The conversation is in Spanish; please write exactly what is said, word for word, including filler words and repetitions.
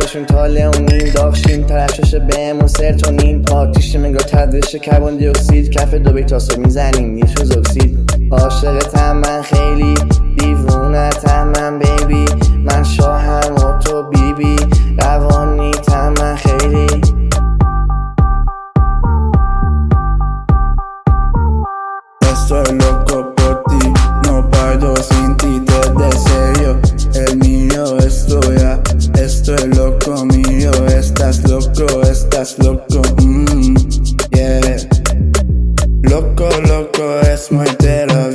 بهشون تاله اون نیم داغشیم ترشش بهمون سرتونین آتیشیم انگار تدریش کربن دی اکسید کف دو بیتاسو میزنیم نیتروز اکسید عاشقتم من خیلی دیوونتم من بیبی من شاهم و تو بیبی روانیتم من خیلی Estoy loco por ti, no paro sin ti, te deseo el mío es tuya. Estoy loco mío, estás loco, estás loco, mmm, yeah. Loco, loco es muy tero.